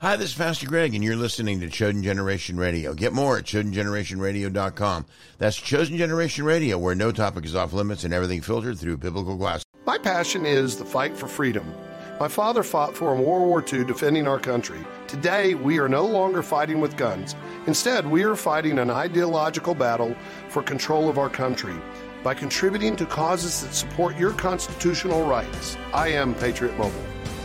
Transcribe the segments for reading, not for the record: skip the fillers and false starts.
Hi, this is Pastor Greg, and you're listening to Chosen Generation Radio. Get more at ChosenGenerationRadio.com. That's Chosen Generation Radio, where no topic is off limits and everything filtered through biblical glass. My passion is the fight for freedom. My father fought for in World War II defending our country. Today, we are no longer fighting with guns. Instead, we are fighting an ideological battle for control of our country by contributing to causes that support your constitutional rights. I am Patriot Mobile.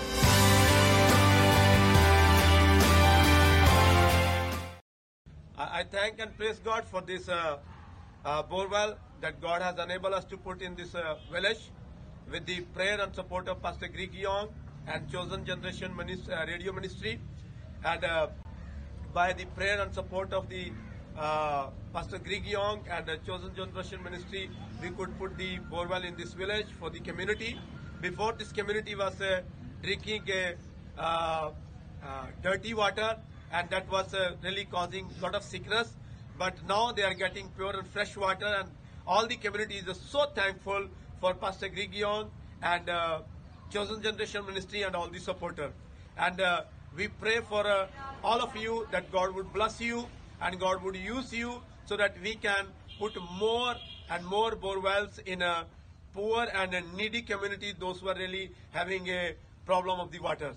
I thank and praise God for this borewell that God has enabled us to put in this village with the prayer and support of Pastor Greg Young and Chosen Generation Radio Ministry. And by the prayer and support of the Pastor Greg Young and the Chosen Generation Ministry, we could put the borewell in this village for the community. Before, this community was drinking dirty water, and that was really causing a lot of sickness. But now they are getting pure and fresh water, and all the community is so thankful for Pastor Greg Young and Chosen Generation Ministry and all the supporters. And we pray for all of you that God would bless you and God would use you so that we can put more and more borewells in a poor and a needy community, those who are really having a problem of the water.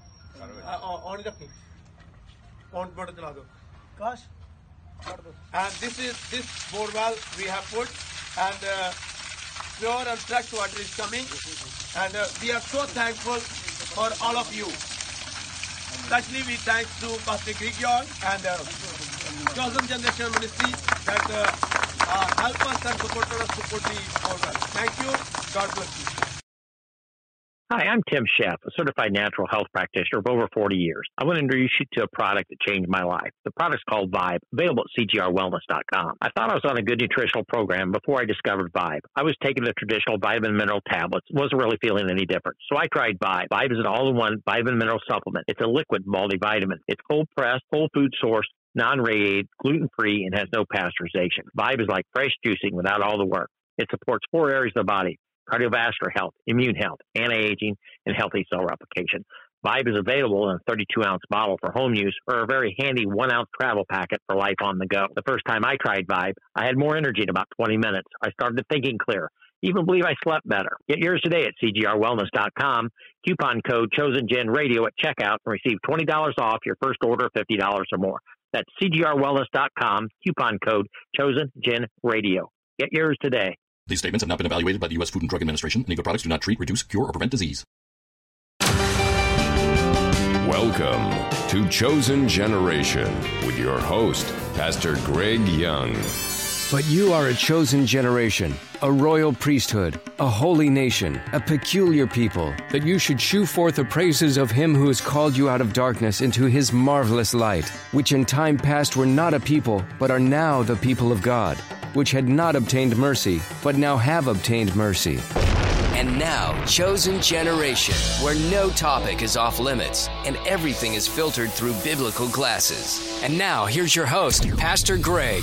And this borewell we have put, and pure and fresh water is coming, and we are so thankful for all of you. Especially we thank to Pastor Greg Young and Chosen Generation Ministry that help us and support us to put the borewell. Thank you. God bless you. Hi, I'm Tim Sheff, a certified natural health practitioner of over 40 years. I want to introduce you to a product that changed my life. The product's called Vibe, available at cgrwellness.com. I thought I was on a good nutritional program before I discovered Vibe. I was taking the traditional vitamin mineral tablets, wasn't really feeling any different. So I tried Vibe. Vibe is an all-in-one vitamin mineral supplement. It's a liquid multivitamin. It's cold-pressed, whole food sourced, non-radiated, gluten-free, and has no pasteurization. Vibe is like fresh juicing without all the work. It supports 4 areas of the body: cardiovascular health, immune health, anti-aging, and healthy cell replication. Vibe is available in a 32-ounce bottle for home use or a very handy 1-ounce travel packet for life on the go. The first time I tried Vibe, I had more energy in about 20 minutes. I started thinking clear. Even believe I slept better. Get yours today at cgrwellness.com. Coupon code ChosenGenRadio at checkout and receive $20 off your first order of $50 or more. That's cgrwellness.com. Coupon code ChosenGenRadio. Get yours today. These statements have not been evaluated by the U.S. Food and Drug Administration, and other products do not treat, reduce, cure, or prevent disease. Welcome to Chosen Generation with your host, Pastor Greg Young. But you are a chosen generation, a royal priesthood, a holy nation, a peculiar people, that you should shew forth the praises of him who has called you out of darkness into his marvelous light, which in time past were not a people, but are now the people of God, which had not obtained mercy, but now have obtained mercy. And now, Chosen Generation, where no topic is off limits and everything is filtered through biblical glasses. And now, here's your host, Pastor Greg.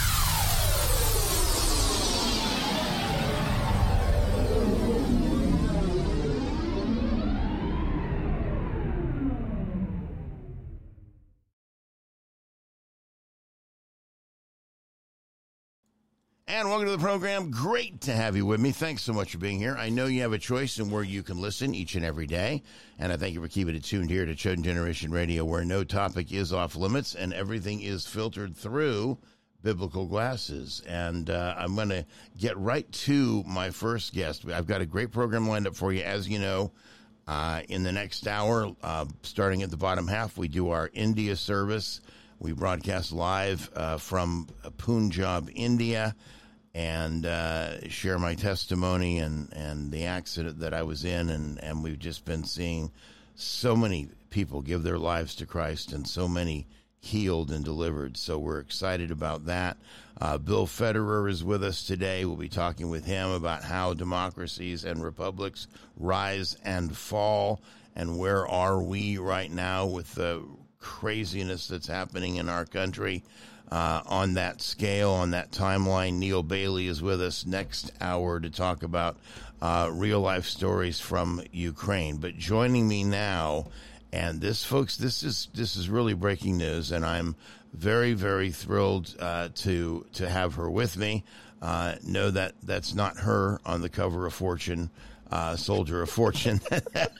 And welcome to the program. Great to have you with me. Thanks so much for being here. I know you have a choice in where you can listen each and every day. And I thank you for keeping it tuned here to Chosen Generation Radio, where no topic is off limits and everything is filtered through biblical glasses. And I'm going to get right to my first guest. I've got a great program lined up for you. As you know, in the next hour, starting at the bottom half, we do our India service. We broadcast live from Punjab, India, and share my testimony and the accident that I was in. And we've just been seeing so many people give their lives to Christ and so many healed and delivered. So we're excited about that. Bill Federer is with us today. We'll be talking with him about how democracies and republics rise and fall, and where are we right now with the craziness that's happening in our country. On that scale, on that timeline, Neil Bailey is with us next hour to talk about real-life stories from Ukraine. But joining me now And this, folks, this is really breaking news, and I'm very, very thrilled to have her with me. Know that that's not her on the cover of Fortune, Soldier of Fortune. that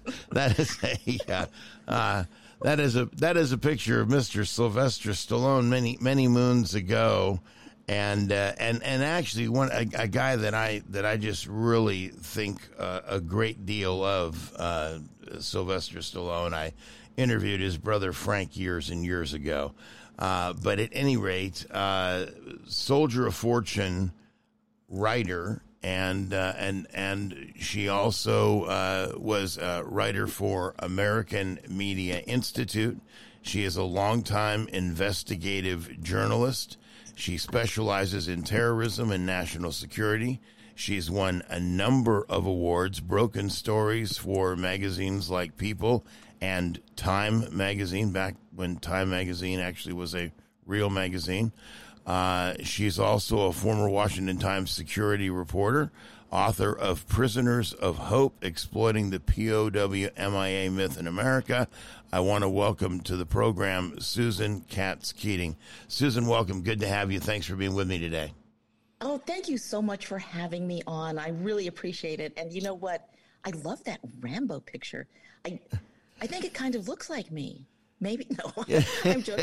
is a picture of Mr. Sylvester Stallone many moons ago. And actually a guy that I just really think a great deal of, Sylvester Stallone. I interviewed his brother Frank years and years ago. But at any rate, Soldier of Fortune writer, and she also was a writer for American Media Institute. She is a longtime investigative journalist. She specializes in terrorism and national security. She's won a number of awards, broken stories for magazines like People and Time magazine, back when Time magazine actually was a real magazine. She's also a former Washington Times security reporter, author of Prisoners of Hope, Exploiting the POW MIA Myth in America. I want to welcome to the program Susan Katz Keating. Susan, welcome. Good to have you. Thanks for being with me today. Oh, thank you so much for having me on. I really appreciate it. And you know what? I love that Rambo picture. I think it kind of looks like me. Maybe. No, I'm joking.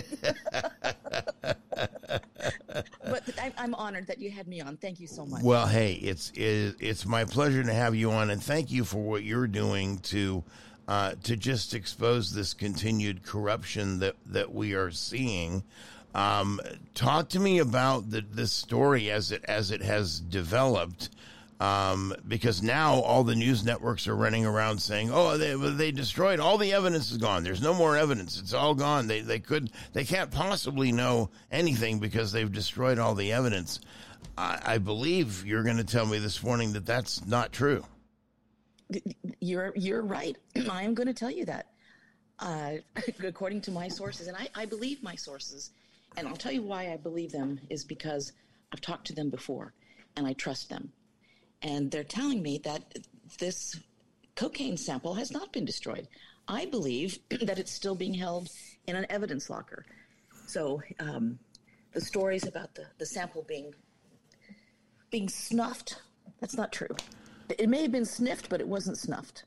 But I'm honored that you had me on. Thank you so much. Well, hey, it's my pleasure to have you on, and thank you for what you're doing to just expose this continued corruption that we are seeing. Talk to me about this story as it has developed, because now all the news networks are running around saying, "Oh, they destroyed all the evidence is gone. There's no more evidence. It's all gone. They can't possibly know anything because they've destroyed all the evidence." I believe you're going to tell me this morning that that's not true. You're right. I am going to tell you that, according to my sources, and I believe my sources. And I'll tell you why I believe them is because I've talked to them before and I trust them. And they're telling me that this cocaine sample has not been destroyed. I believe that it's still being held in an evidence locker. So the stories about the sample being snuffed, that's not true. It may have been sniffed, but it wasn't snuffed.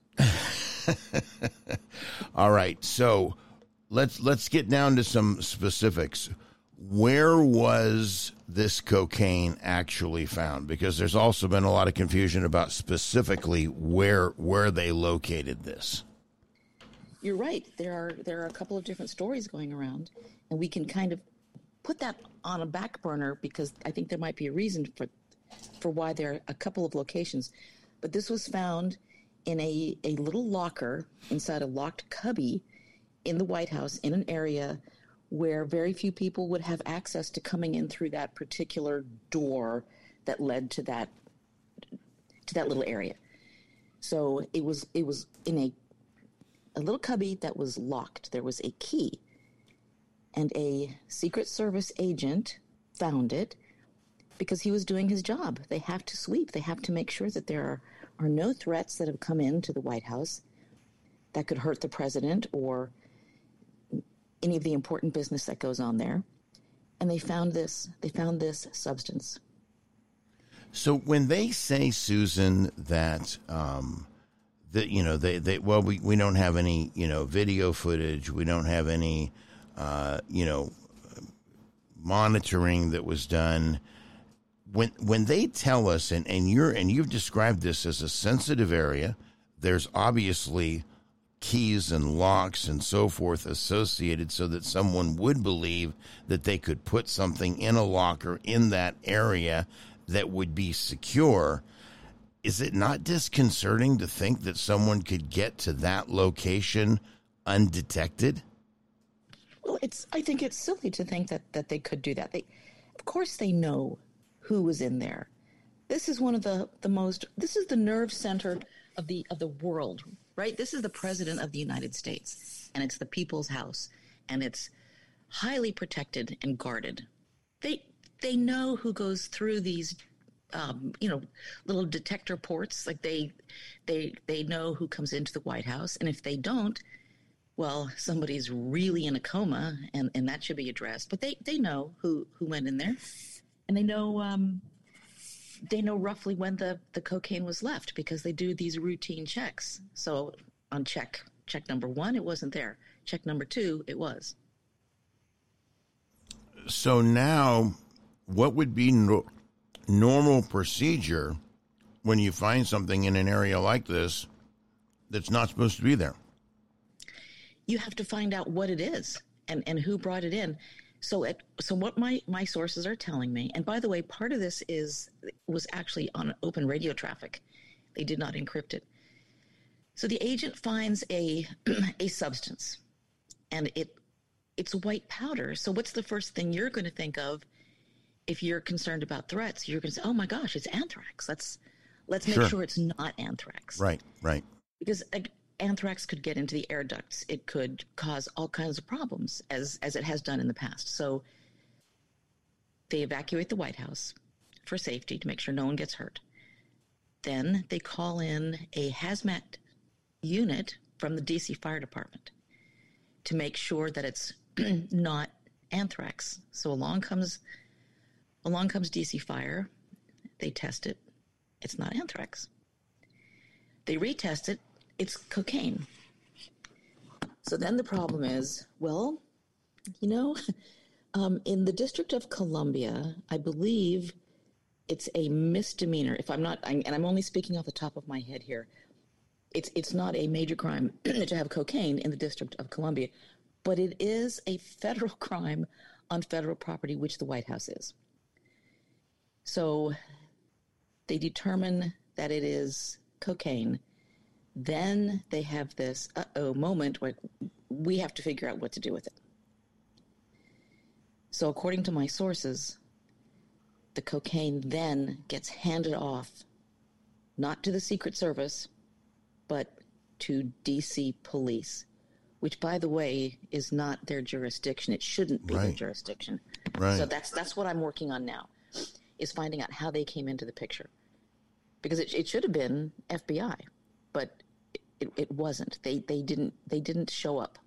All right. So let's get down to some specifics. Where was this cocaine actually found? Because there's also been a lot of confusion about specifically where they located this. You're right. There are a couple of different stories going around, and we can kind of put that on a back burner because I think there might be a reason for why there are a couple of locations. But this was found in a little locker inside a locked cubby in the White House in an area where very few people would have access to coming in through that particular door that led to that little area. So it was in a little cubby that was locked. There was a key, and a Secret Service agent found it because he was doing his job. They have to sweep. They have to make sure that there are no threats that have come into the White House that could hurt the president or any of the important business that goes on there. And they found this substance. So when they say, Susan, that we don't have any video footage, we don't have any monitoring that was done. When they tell us, and you've described this as a sensitive area, there's obviously keys and locks and so forth associated so that someone would believe that they could put something in a locker in that area that would be secure. Is it not disconcerting to think that someone could get to that location undetected? Well, I think it's silly to think that they could do that. Of course they know who was in there. This is one of this is the nerve center of the world, right? This is the president of the United States, and it's the people's house, and it's highly protected and guarded. They know who goes through these, little detector ports. Like they know who comes into the White House, and if they don't, well, somebody's really in a coma, and that should be addressed. But they know who went in there, and they know roughly when the cocaine was left, because they do these routine checks. So on check number 1, it wasn't there. Check number 2, it was. So now, what would be normal procedure when you find something in an area like this that's not supposed to be there? You have to find out what it is and who brought it in. So what my sources are telling me, and by the way, part of this was actually on open radio traffic. They did not encrypt it. So the agent finds a substance, and it's white powder. So what's the first thing you're going to think of if you're concerned about threats? You're going to say, "Oh my gosh, it's anthrax. Let's make sure it's not anthrax." Right. Because anthrax could get into the air ducts. It could cause all kinds of problems, as it has done in the past. So they evacuate the White House for safety to make sure no one gets hurt. Then they call in a hazmat unit from the D.C. Fire Department to make sure that it's not anthrax. So along comes D.C. Fire. They test it. It's not anthrax. They retest it. It's cocaine. So then the problem is, well, in the District of Columbia, I believe it's a misdemeanor. If I'm not, and I'm only speaking off the top of my head here, it's not a major crime to have cocaine in the District of Columbia, but it is a federal crime on federal property, which the White House is. So they determine that it is cocaine. Then they have this moment where we have to figure out what to do with it. So according to my sources, the cocaine then gets handed off, not to the Secret Service, but to D.C. police, which, by the way, is not their jurisdiction. It shouldn't be their jurisdiction. Right. So that's what I'm working on now, is finding out how they came into the picture. Because it should have been FBI, but it wasn't. They didn't show up.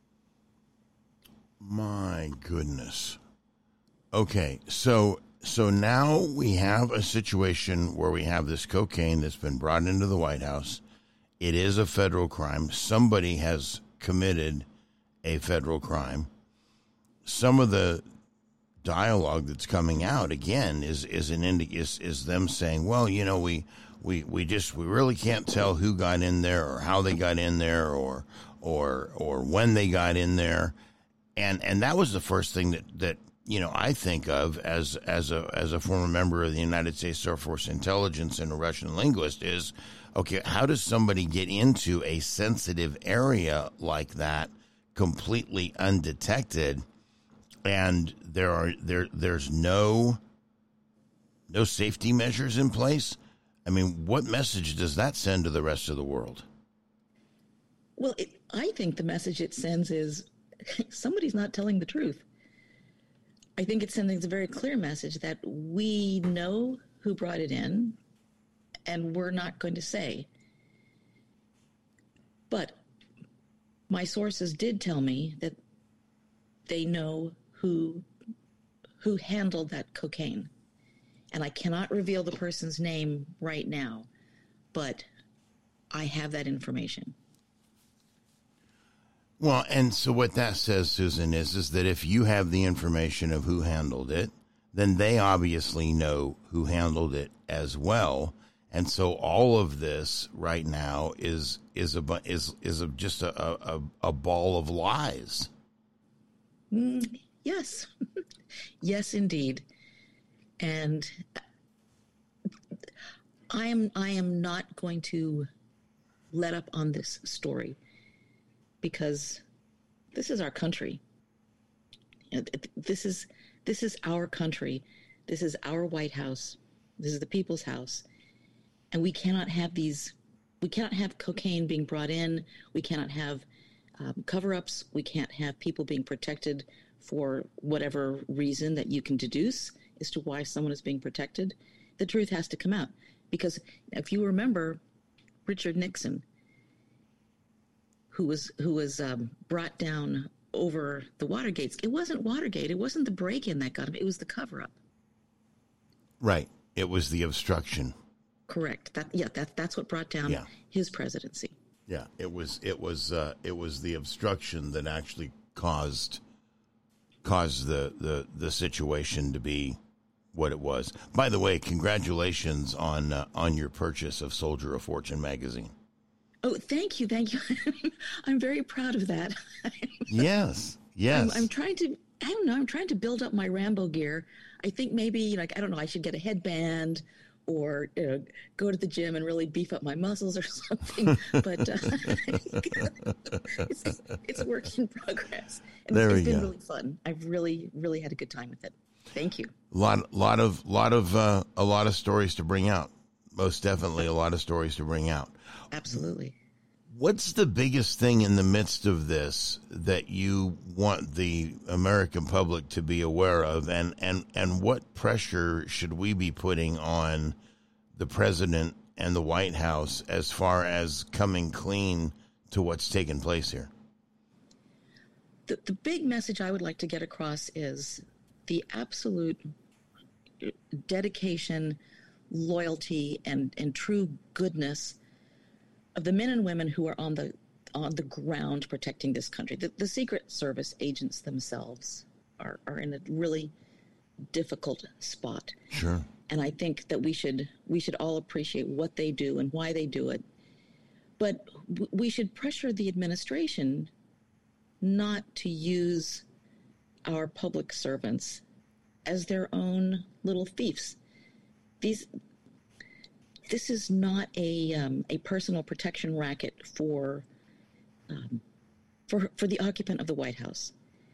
My goodness. Okay, so now we have a situation where we have this cocaine that's been brought into the White House. It is a federal crime. Somebody has committed a federal crime. Some of the dialogue that's coming out again is them saying, well, we really can't tell who got in there or how they got in there or when they got in there, and that was the first thing that I think of as a former member of the United States Air Force intelligence and a Russian linguist is, okay, how does somebody get into a sensitive area like that completely undetected, and there's no safety measures in place? I mean, what message does that send to the rest of the world? Well, I think the message it sends is somebody's not telling the truth. I think it sends a very clear message that we know who brought it in, and we're not going to say. But my sources did tell me that they know who handled that cocaine. And I cannot reveal the person's name right now, but I have that information. Well, and so what that says, Susan, is that if you have the information of who handled it, then they obviously know who handled it as well. And so all of this right now is just a ball of lies. Yes. Yes, indeed. And I am not going to let up on this story, because this is our country. This is our country. This is our White House. This is the people's house. And we cannot have cocaine being brought in. We cannot have cover-ups. We can't have people being protected for whatever reason that you can deduce as to why someone is being protected. The truth has to come out. Because if you remember Richard Nixon, who was brought down over the Watergates. It wasn't Watergate. It wasn't the break-in that got him. It was the cover-up. Right. It was the obstruction. Correct. That's what brought down his presidency. Yeah, it was the obstruction that actually caused the situation to be what it was. By the way, congratulations on your purchase of Soldier of Fortune magazine. Oh, thank you. I'm very proud of that. Yes. I'm trying to build up my Rambo gear. I think maybe, I should get a headband or go to the gym and really beef up my muscles or something. But it's a work in progress. And it's been really fun. I've really, really had a good time with it. Thank you. A lot of stories to bring out. Most definitely a lot of stories to bring out. Absolutely. What's the biggest thing in the midst of this that you want the American public to be aware of, and what pressure should we be putting on the president and the White House as far as coming clean to what's taken place here? The big message I would like to get across is the absolute dedication, loyalty, and true goodness of the men and women who are on the ground protecting this country. The Secret Service agents themselves are in a really difficult spot. Sure. And I think that we should all appreciate what they do and why they do it. But we should pressure the administration not to use our public servants as their own little thieves. This is not a personal protection racket for the occupant of the White House.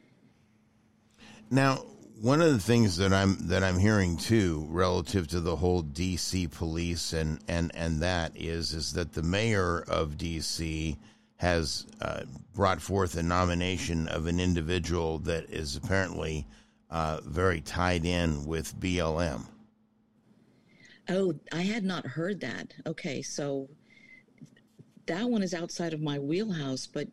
Now, one of the things that I'm hearing too, relative to the whole DC police and that is that the mayor of DC has brought forth a nomination of an individual that is apparently very tied in with BLM. Oh, I had not heard that. Okay, so that one is outside of my wheelhouse, but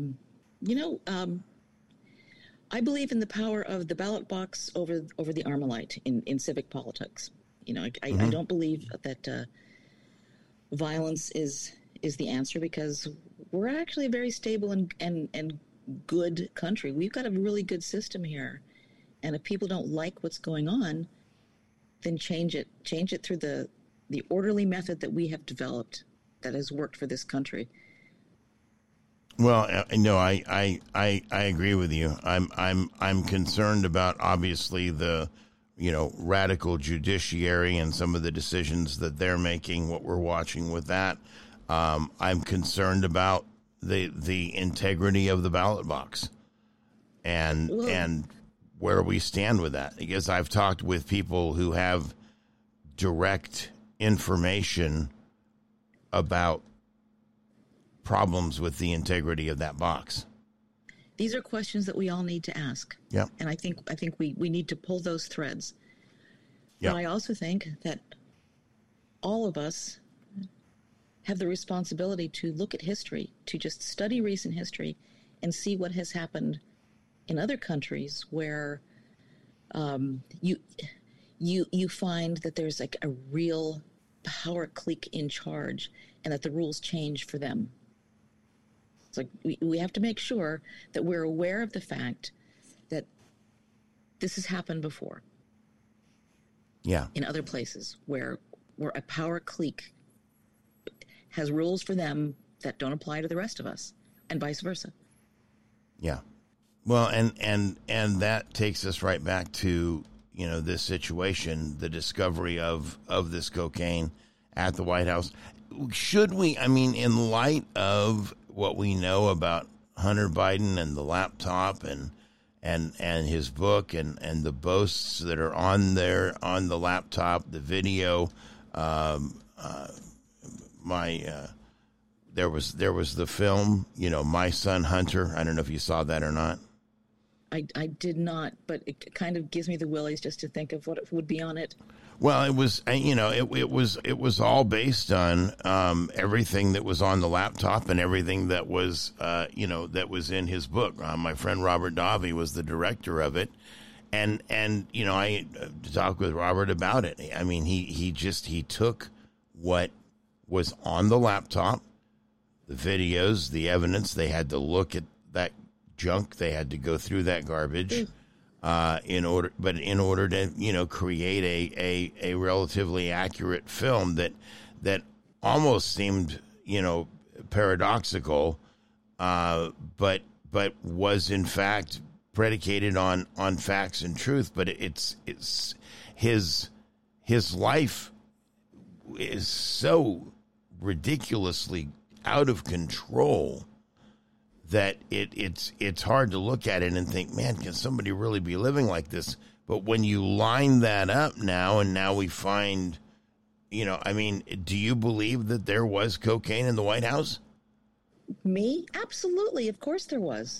I believe in the power of the ballot box over the Armalite in civic politics. I don't believe that violence is the answer, because we're actually a very stable and good country. We've got a really good system here, and if people don't like what's going on, then change it through the orderly method that we have developed that has worked for this country. Well, no, I agree with you. I'm concerned about obviously the radical judiciary and some of the decisions that they're making, what we're watching with that. I'm concerned about the integrity of the ballot box and where we stand with that, because I've talked with people who have direct information about problems with the integrity of that box. These are questions that we all need to ask. Yeah. And I think we need to pull those threads. Yeah. But I also think that all of us have the responsibility to look at history, to just study recent history and see what has happened in other countries where you find that there's like a real power clique in charge and that the rules change for them. It's like we have to make sure that we're aware of the fact that this has happened before. Yeah. In other places where a power clique has rules for them that don't apply to the rest of us, and vice versa. Yeah. Well, and that takes us right back to, this situation, the discovery of this cocaine at the White House. Should we, in light of what we know about Hunter Biden and the laptop and his book and the boasts that are on there on the laptop, the video, there was the film, My Son Hunter. I don't know if you saw that or not. I did not, but it kind of gives me the willies just to think of what would be on it. Well, it was, it was all based on everything that was on the laptop and everything that was, that was in his book. My friend Robert Davi was the director of it, and I talked with Robert about it. I mean, he took what was on the laptop, the videos, the evidence. They had to look at that junk. They had to go through that garbage. In order to create a relatively accurate film that almost seemed paradoxical, but was in fact predicated on facts and truth. But it's his life is so ridiculously out of control that it's hard to look at it and think, man, can somebody really be living like this? But when you line that up now, and now we find, do you believe that there was cocaine in the White House? Me? Absolutely. Of course there was.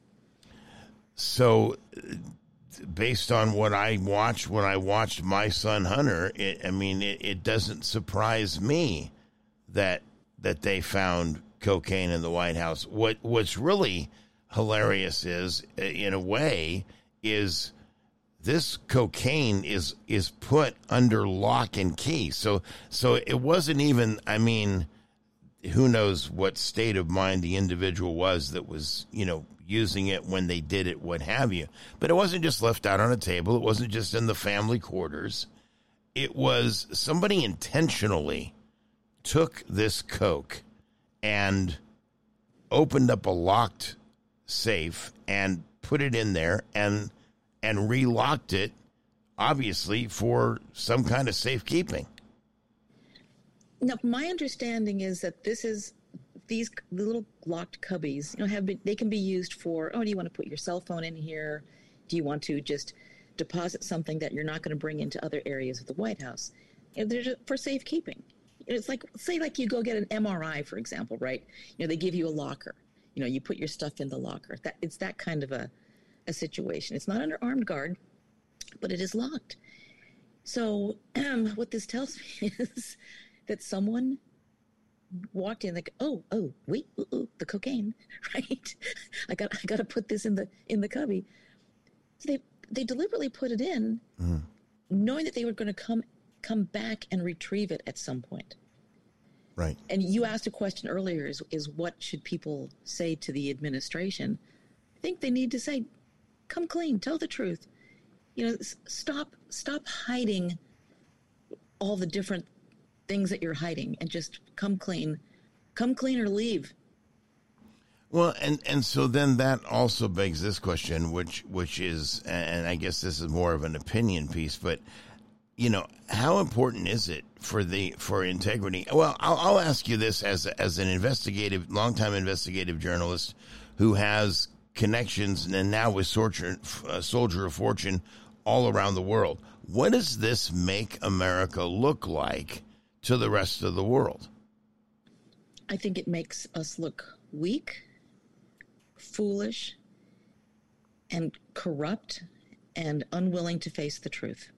So based on what I watched when I watched My Son Hunter, it doesn't surprise me that they found cocaine in the White House. What's really hilarious is, in a way, is this cocaine is put under lock and key. So it wasn't even, who knows what state of mind the individual was that was, using it when they did it, what have you. But it wasn't just left out on a table. It wasn't just in the family quarters. It was somebody intentionally took this coke and opened up a locked safe and put it in there and relocked it, obviously for some kind of safekeeping. Now, my understanding is that these little locked cubbies, they can be used for, do you want to put your cell phone in here? Do you want to just deposit something that you're not going to bring into other areas of the White House? They're just for safekeeping. It's like, say, like you go get an MRI, for example, right? They give you a locker. You put your stuff in the locker. It's that kind of a situation. It's not under armed guard, but it is locked. So what this tells me is that someone walked in like, wait, the cocaine, right? I got to put this in the cubby. So they deliberately put it in, knowing that they were going to come back and retrieve it at some point. Right. And you asked a question earlier, is what should people say to the administration? I think they need to say, come clean, tell the truth. Stop hiding all the different things that you're hiding and just come clean or leave. Well, and so then that also begs this question, which is, and I guess this is more of an opinion piece, but how important is it for integrity? Well, I'll ask you this as an longtime investigative journalist who has connections and now with Soldier of Fortune all around the world. What does this make America look like to the rest of the world? I think it makes us look weak, foolish, and corrupt, and unwilling to face the truth.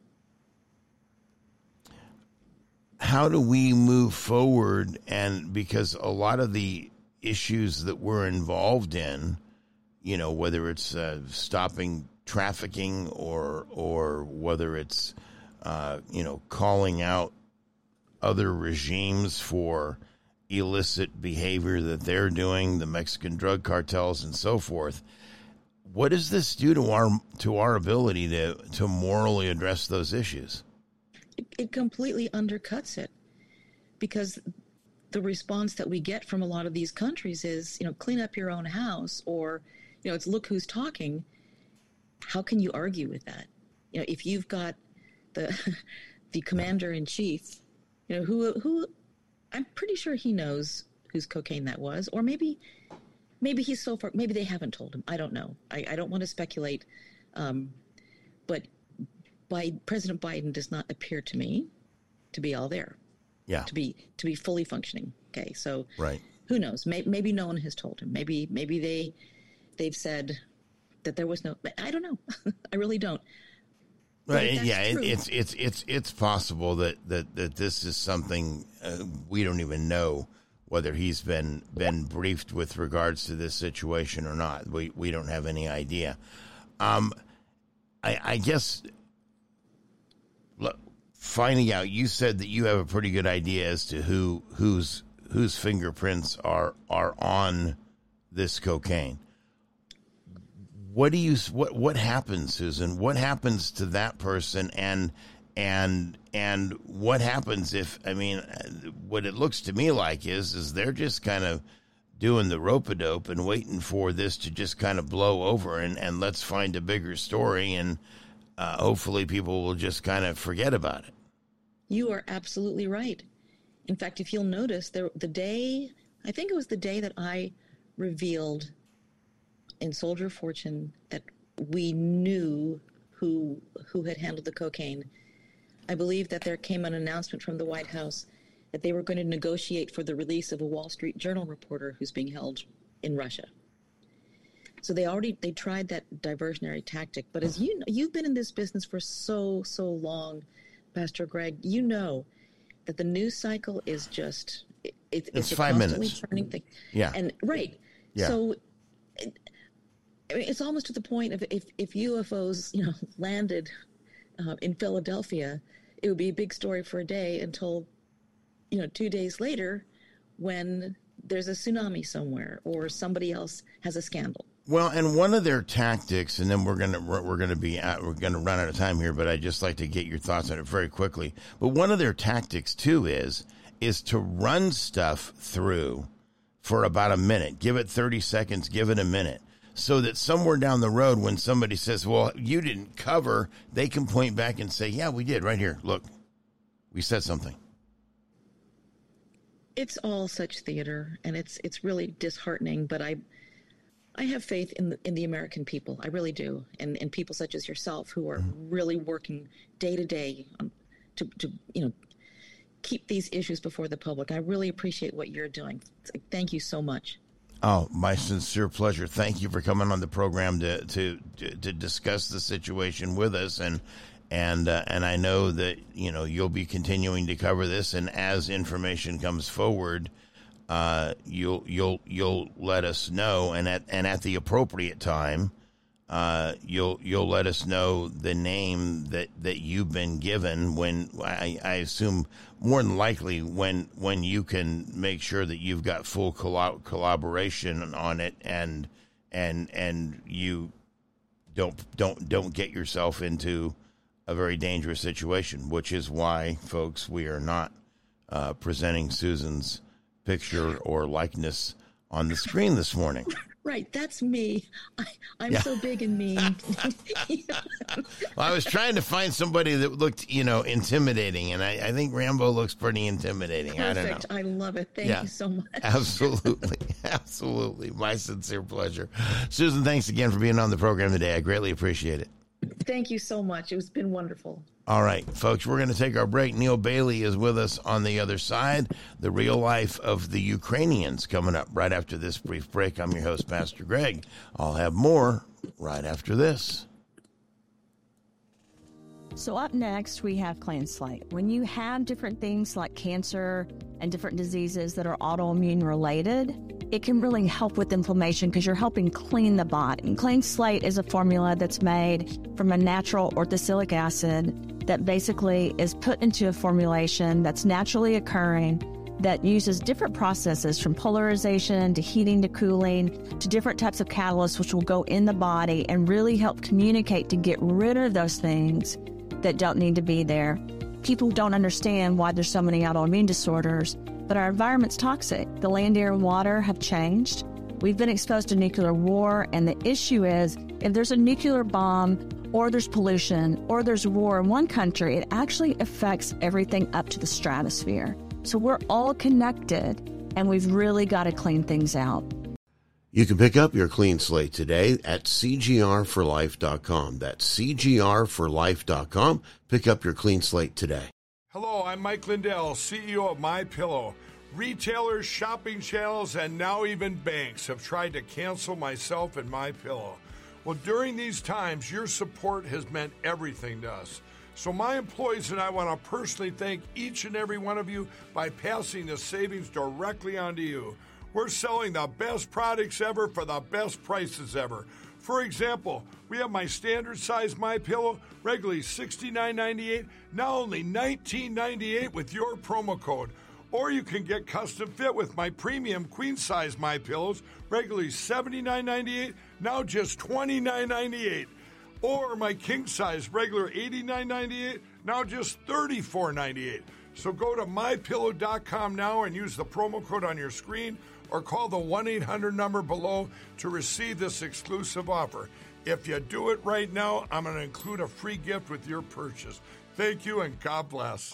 How do we move forward? And because a lot of the issues that we're involved in, whether it's stopping trafficking or whether it's, calling out other regimes for illicit behavior that they're doing, the Mexican drug cartels and so forth, what does this do to our ability to morally address those issues? It completely undercuts it, because the response that we get from a lot of these countries is, clean up your own house, or, it's look who's talking. How can you argue with that? If you've got the commander in chief, who I'm pretty sure he knows whose cocaine that was, or maybe he's so far, maybe they haven't told him. I don't know. I don't want to speculate, but President Biden does not appear to me to be all there. Yeah. To be fully functioning. Okay. So right. Who knows? Maybe no one has told him. Maybe they've said, that there was no. I don't know. I really don't. Right? Yeah, it's possible that this is something we don't even know whether he's been briefed with regards to this situation or not. We don't have any idea. I guess. Look, finding out, you said that you have a pretty good idea as to whose fingerprints are on this cocaine. What happens, Susan? What happens to that person, and what happens if, I mean, what it looks to me like is they're just kind of doing the rope-a-dope and waiting for this to just kind of blow over, and let's find a bigger story, and hopefully people will just kind of forget about it. You are absolutely right. In fact, if you'll notice, I think it was the day that I revealed in Soldier of Fortune that we knew who had handled the cocaine. I believe that there came an announcement from the White House that they were going to negotiate for the release of a Wall Street Journal reporter who's being held in Russia. So they tried that diversionary tactic. But as you know, you've been in this business for so long, Pastor Greg, you know that the news cycle is just it's a 5 constantly minutes turning thing. Yeah. And right. Yeah. So it's almost to the point of if UFOs, landed in Philadelphia, it would be a big story for a day until, 2 days later when there's a tsunami somewhere or somebody else has a scandal. Well, and one of their tactics, and then we're going to run out of time here, but I'd just like to get your thoughts on it very quickly. But one of their tactics too is to run stuff through for about a minute, give it 30 seconds, give it a minute, so that somewhere down the road when somebody says, well, you didn't cover, they can point back and say, yeah, we did right here. Look, we said something. It's all such theater, and it's really disheartening, but I have faith in the American people. I really do. And people such as yourself who are really working day to day to keep these issues before the public. I really appreciate what you're doing. Thank you so much. Oh, my sincere pleasure. Thank you for coming on the program to discuss the situation with us, and I know that you'll be continuing to cover this, and as information comes forward, you'll let us know, and at the appropriate time, you'll let us know the name that you've been given. When I assume more than likely when you can make sure that you've got full collaboration on it, and you don't get yourself into a very dangerous situation, which is why, folks, we are not presenting Susan's picture or likeness on the screen this morning. Right, that's me. I'm so big and mean. Well, I was trying to find somebody that looked, intimidating, and I think Rambo looks pretty intimidating. Perfect. I don't know. I love it. Thank you so much. Absolutely. Absolutely. My sincere pleasure. Susan, thanks again for being on the program today. I greatly appreciate it. Thank you so much. It's been wonderful. All right, folks, we're going to take our break. Neil Bailey is with us on the other side. The real life of the Ukrainians coming up right after this brief break. I'm your host, Pastor Greg. I'll have more right after this. So up next, we have Clean Slate. When you have different things like cancer and different diseases that are autoimmune related, it can really help with inflammation because you're helping clean the body. And Clean Slate is a formula that's made from a natural orthosilic acid that basically is put into a formulation that's naturally occurring that uses different processes from polarization to heating to cooling to different types of catalysts which will go in the body and really help communicate to get rid of those things that don't need to be there. People don't understand why there's so many autoimmune disorders, but our environment's toxic. The land, air, and water have changed. We've been exposed to nuclear war, and the issue is if there's a nuclear bomb or there's pollution or there's war in one country, it actually affects everything up to the stratosphere. So we're all connected, and we've really got to clean things out. You can pick up your Clean Slate today at CGRforlife.com. That's CGRforlife.com. Pick up your Clean Slate today. Hello, I'm Mike Lindell, CEO of MyPillow. Retailers, shopping channels, and now even banks have tried to cancel myself and MyPillow. Well, during these times, your support has meant everything to us. So my employees and I want to personally thank each and every one of you by passing the savings directly onto you. We're selling the best products ever for the best prices ever. For example, we have my standard size MyPillow, regularly $69.98, now only $19.98 with your promo code. Or you can get custom fit with my premium queen size MyPillows, regularly $79.98, now just $29.98. Or my king size, regular $89.98, now just $34.98. So go to MyPillow.com now and use the promo code on your screen, or call the 1-800 number below to receive this exclusive offer. If you do it right now, I'm going to include a free gift with your purchase. Thank you, and God bless.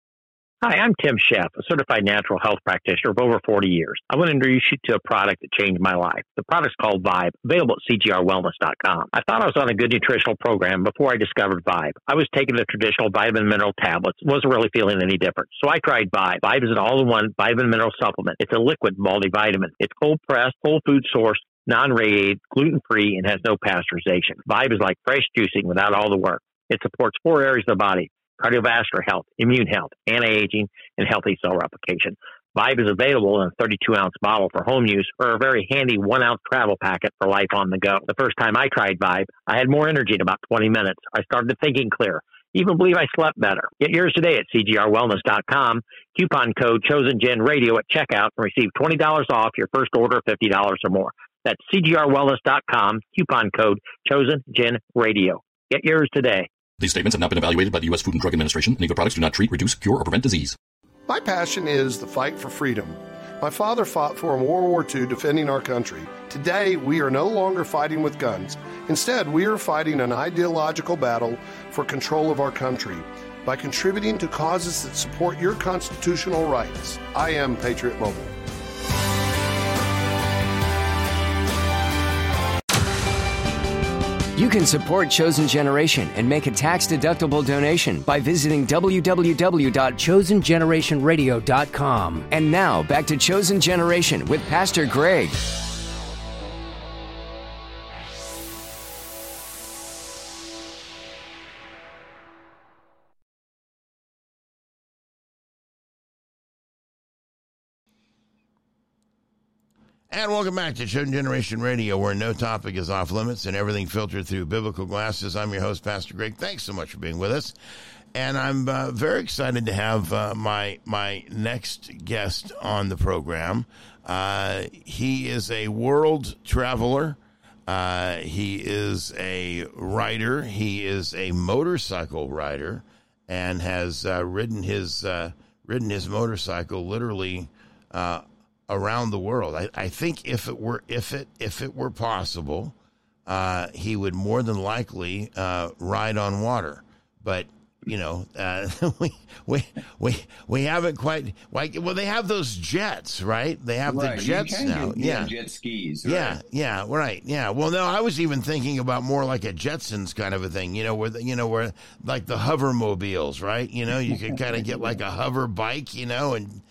Hi, I'm Tim Sheff, a certified natural health practitioner of over 40 years. I want to introduce you to a product that changed my life. The product's called Vibe, available at CGRWellness.com. I thought I was on a good nutritional program before I discovered Vibe. I was taking the traditional vitamin mineral tablets, wasn't really feeling any different. So I tried Vibe. Vibe is an all-in-one vitamin mineral supplement. It's a liquid multivitamin. It's cold-pressed, whole food source, non-radiated, gluten-free, and has no pasteurization. Vibe is like fresh juicing without all the work. It supports 4 areas of the body: cardiovascular health, immune health, anti-aging, and healthy cell replication. Vibe is available in a 32-ounce bottle for home use, or a very handy 1-ounce travel packet for life on the go. The first time I tried Vibe, I had more energy in about 20 minutes. I started thinking clear. Even believe I slept better. Get yours today at CGRWellness.com. Coupon code ChosenGenRadio at checkout and receive $20 off your first order of $50 or more. That's CGRWellness.com. Coupon code ChosenGenRadio. Get yours today. These statements have not been evaluated by the U.S. Food and Drug Administration, and other products do not treat, reduce, cure, or prevent disease. My passion is the fight for freedom. My father fought for in World War II defending our country. Today, we are no longer fighting with guns. Instead, we are fighting an ideological battle for control of our country by contributing to causes that support your constitutional rights. I am Patriot Mobile. You can support Chosen Generation and make a tax-deductible donation by visiting www.chosengenerationradio.com. And now, back to Chosen Generation with Pastor Greg. And welcome back to Chosen Generation Radio, where no topic is off limits and everything filtered through biblical glasses. I'm your host, Pastor Greg. Thanks so much for being with us. And I'm very excited to have my next guest on the program. He is a world traveler. He is a writer. He is a motorcycle rider and has ridden his motorcycle literally around the world. I think if it were possible, he would more than likely ride on water. But you know, we haven't quite well. They have those jets, right? They have the jets now. Jet skis. Right? Yeah, right. Yeah. Well, no, I was even thinking about more like a Jetsons kind of a thing. Where like the hovermobiles, right? You could kind of get like a hover bike, and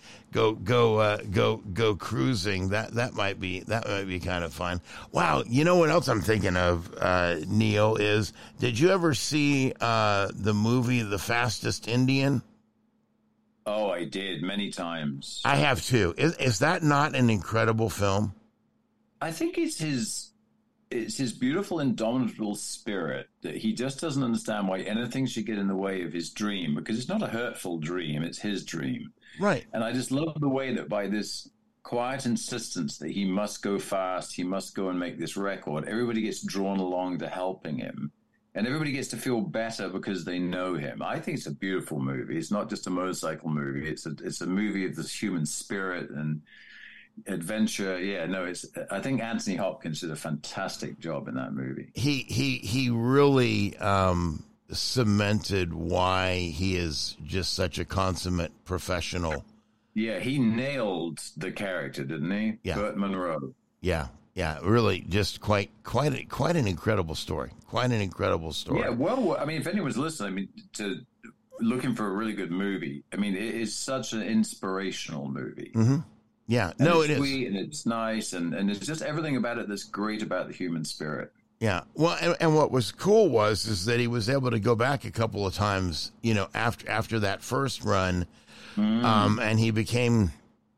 go cruising. That might be kind of fun. Wow. You know what else I'm thinking of, Neil, is did you ever see the movie The Fastest Indian? Oh, I did many times. I have too. Is that not an incredible film? I think it's his beautiful, indomitable spirit that he just doesn't understand why anything should get in the way of his dream, because it's not a hurtful dream. It's his dream. Right. And I just love the way that by this quiet insistence that he must go fast, he must go and make this record, everybody gets drawn along to helping him. And everybody gets to feel better because they know him. I think it's a beautiful movie. It's not just a motorcycle movie. It's a movie of this human spirit and adventure. Yeah, no, I think Anthony Hopkins did a fantastic job in that movie. He really cemented why he is just such a consummate professional. Yeah, he nailed the character, didn't he? Yeah. Burt Munro. Yeah, really, just quite an incredible story. Quite an incredible story. Yeah, well, I mean, if anyone's listening, to looking for a really good movie, I mean, it is such an inspirational movie. Mm-hmm. Yeah, and no, it's it is sweet and it's nice and it's just everything about it that's great about the human spirit. Yeah. Well, and what was cool is that he was able to go back a couple of times, you know, after that first run, and he became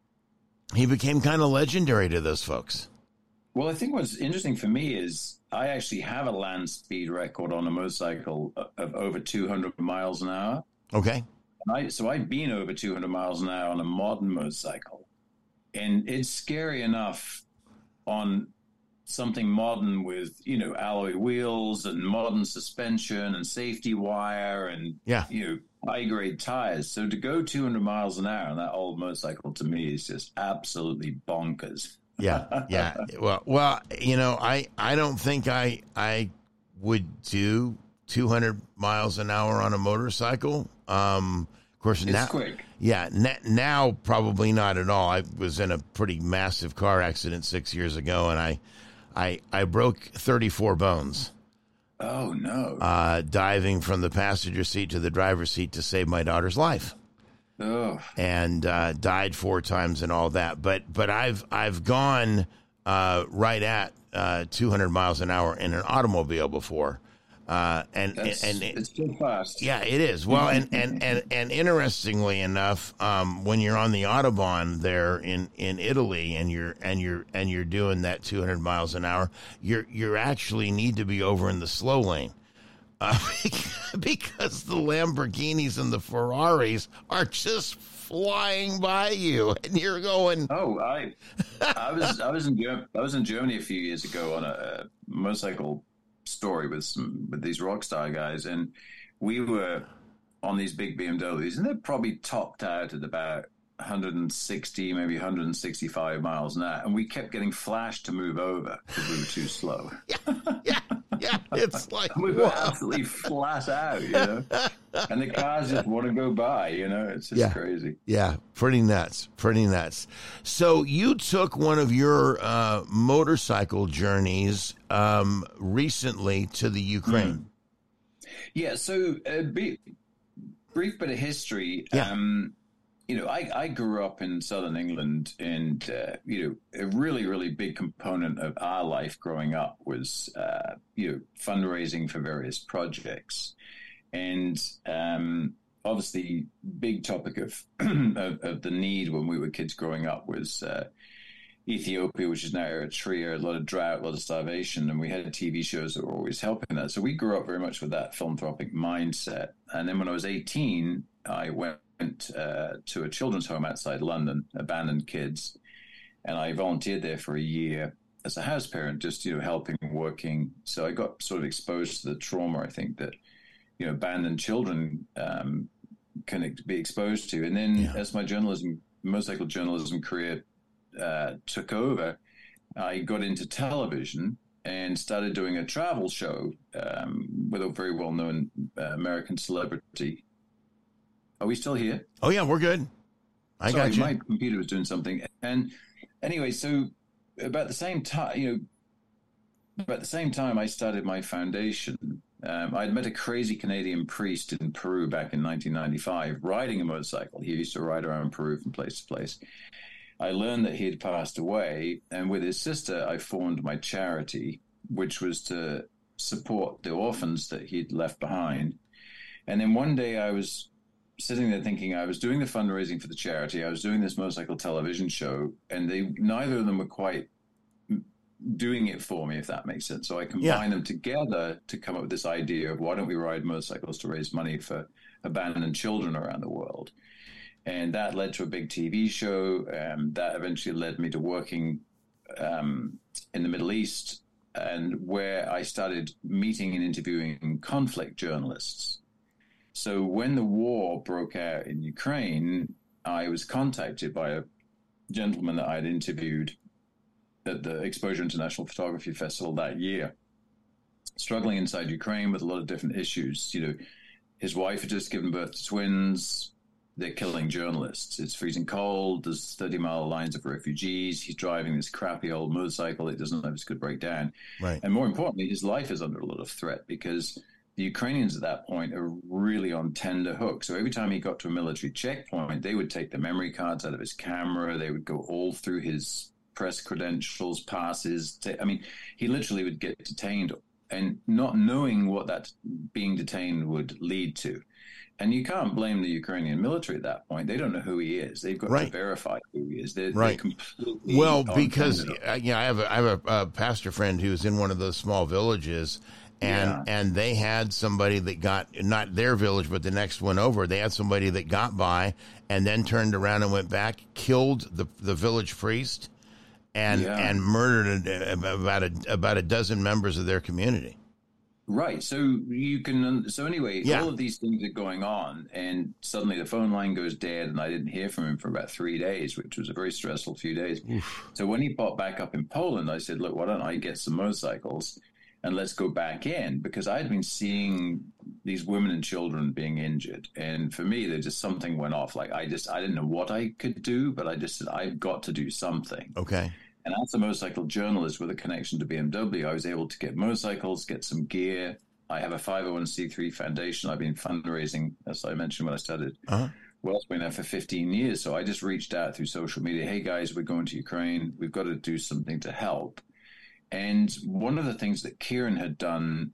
kind of legendary to those folks. Well, I think what's interesting for me is I actually have a land speed record on a motorcycle of over 200 miles an hour. Okay. So I've been over 200 miles an hour on a modern motorcycle, and it's scary enough on something modern with, you know, alloy wheels and modern suspension and safety wire and, you know, high-grade tires. So to go 200 miles an hour on that old motorcycle, to me, is just absolutely bonkers. Yeah. Well, you know, I don't think I would do 200 miles an hour on a motorcycle. Of course, it's now, quick. Yeah, now probably not at all. I was in a pretty massive car accident 6 years ago, and I broke 34 bones. Oh, no. Diving from the passenger seat to the driver's seat to save my daughter's life. Oh. And died 4 times and all that. But I've gone right at 200 miles an hour in an automobile before. And it's too fast. Yeah, it is. Well, and interestingly enough, when you're on the Autobahn there in Italy and you're doing that 200 miles an hour, you actually need to be over in the slow lane. Because the Lamborghinis and the Ferraris are just flying by you, and you're going. Oh, I was in Germany a few years ago on a motorcycle story with these rock star guys, and we were on these big BMWs, and they're probably topped out at about 160, maybe 165 miles an hour, and we kept getting flashed to move over because we were too slow. Yeah, it's like we were absolutely flat out, you know, and the cars just want to go by, you know. It's just crazy. Yeah, pretty nuts. So you took one of your motorcycle journeys recently to the Ukraine. Yeah. So brief bit of history. Yeah. You know, I grew up in southern England, and, you know, a really, really big component of our life growing up was, you know, fundraising for various projects. And obviously, big topic of the need when we were kids growing up was Ethiopia, which is now Eritrea, a lot of drought, a lot of starvation, and we had TV shows that were always helping that. So we grew up very much with that philanthropic mindset. And then when I was 18, I went to a children's home outside London, abandoned kids, and I volunteered there for a year as a house parent, just, you know, helping, working. So I got sort of exposed to the trauma, I think, that, you know, abandoned children can be exposed to. And then as my motorcycle journalism career took over, I got into television and started doing a travel show with a very well-known American celebrity. Are we still here? Oh, yeah, we're good. I got you. My computer was doing something. And anyway, so about the same time, I started my foundation. I'd met a crazy Canadian priest in Peru back in 1995, riding a motorcycle. He used to ride around Peru from place to place. I learned that he had passed away, and with his sister, I formed my charity, which was to support the orphans that he'd left behind. And then one day I was sitting there thinking, I was doing the fundraising for the charity, I was doing this motorcycle television show, and neither of them were quite doing it for me, if that makes sense. So I combined them together to come up with this idea of why don't we ride motorcycles to raise money for abandoned children around the world. And that led to a big TV show. That eventually led me to working in the Middle East, and where I started meeting and interviewing conflict journalists. So when the war broke out in Ukraine, I was contacted by a gentleman that I had interviewed at the Exposure International Photography Festival that year, struggling inside Ukraine with a lot of different issues. You know, his wife had just given birth to twins. They're killing journalists. It's freezing cold. There's 30-mile lines of refugees. He's driving this crappy old motorcycle that doesn't have his good breakdown. Right. And more importantly, his life is under a lot of threat because the Ukrainians at that point are really on tender hook. So every time he got to a military checkpoint, they would take the memory cards out of his camera. They would go all through his press credentials, passes. I mean, he literally would get detained and not knowing what that being detained would lead to. And you can't blame the Ukrainian military at that point. They don't know who he is. They've got to verify who he is. They're completely because I have a pastor friend who's in one of those small villages, and they had somebody that got, not their village, but the next one over. They had somebody that got by and then turned around and went back, killed the village priest, and murdered about a dozen members of their community. Right. So anyway, all of these things are going on, and suddenly the phone line goes dead, and I didn't hear from him for about 3 days, which was a very stressful few days. Oof. So when he popped back up in Poland, I said, look, why don't I get some motorcycles and let's go back in? Because I'd been seeing these women and children being injured. And for me, there's just something went off. Like I didn't know what I could do, but I just said, I've got to do something. Okay. And as a motorcycle journalist with a connection to BMW, I was able to get motorcycles, get some gear. I have a 501c3 foundation. I've been fundraising, as I mentioned when I started. Well, it's been there for 15 years. So I just reached out through social media. Hey, guys, we're going to Ukraine. We've got to do something to help. And one of the things that Kieran had done,